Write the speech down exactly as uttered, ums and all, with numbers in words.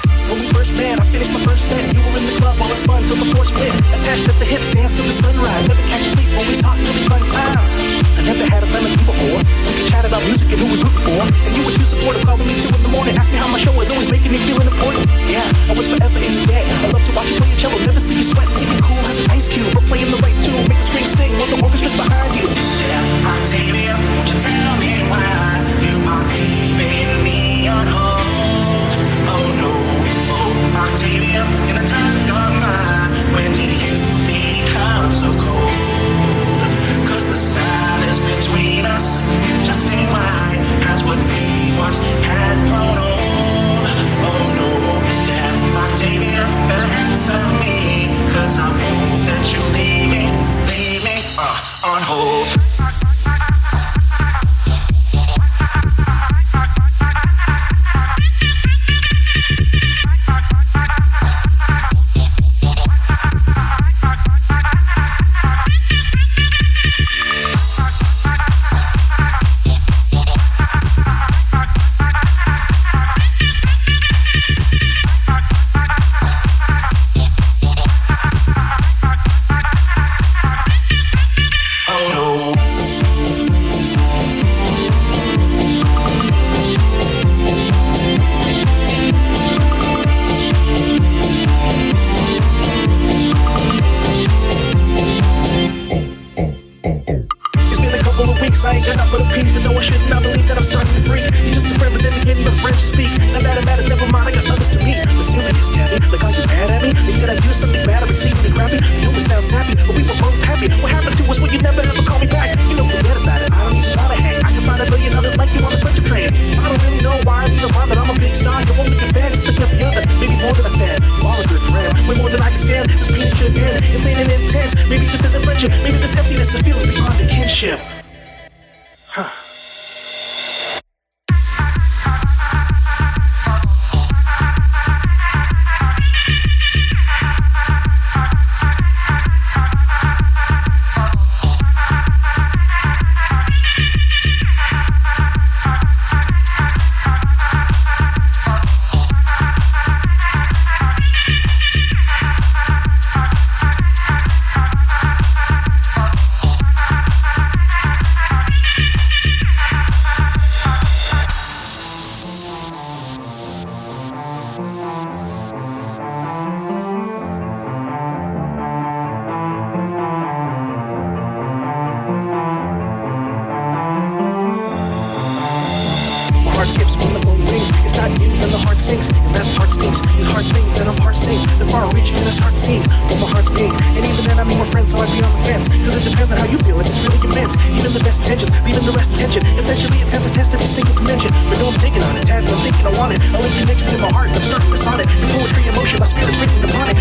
When we first met, I finished my first set. You were in the club while I spun till the floor split. Attached at the hips, dance till the sunrise. Never catch you sleep, always talk till the fun times. I never had a lemon before. We could chat about music and who we root for. And you were too supportive, calling me two in the morning. Ask me how my show was, always making me feel important. Yeah, I was forever in your debt. I love to watch you play your cello, never see you sweat. See you cool as an ice cube, but playing the right tune, make the strings sing while the orchestra's behind you. Yeah, Octavia, won't you tell me why you are leaving me on hold? Oh no, oh Octavia, in a time gone by, when did you become so cold? Cause the silence between us just ain't right, as what we once had grown old. Oh no, yeah, Octavia, better answer me, cause I won't let you leave me, leave me uh, on hold. I ain't got nothing but a peep, but no, I should not believe that I'm starting to freak. You're just a friend, but then again, you're a friend to speak. Now that it matters, never mind, I got others to meet. Assuming it's tabby, like are you mad at me? Or did I do something bad or exceedingly crappy? You know it sounds happy, but we were both happy. What happened to us when you never ever call me back? You know, forget about it, I don't even wanna hang. I can find a billion others like you on the French train. I don't really know why I need a rhyme, but I'm a big star. You're only a fan, just like every other. Maybe more than a fan, you are a good friend. Way more than I can stand, this pain should end. Insane and intense, maybe this isn't friendship. Maybe this emptiness, it feels beyond the kinship. Huh. Skips when the phone rings. It's not you, then the heart sinks, and that heart stinks. These hard things that I'm part saying, they're far reaching and I start seeing what my heart's being. And even then I meet more friends, so I'd be on the fence. Cause it depends on how you feel, if it's really immense. Even the best intentions, leaving the rest attention. Essentially it tends to test every single dimension. But no, I'm thinking on it, tad, but I'm thinking I want it. I link connections in my heart, and I'm starting to sonnet. Your poetry, emotion, my spirit's written upon it.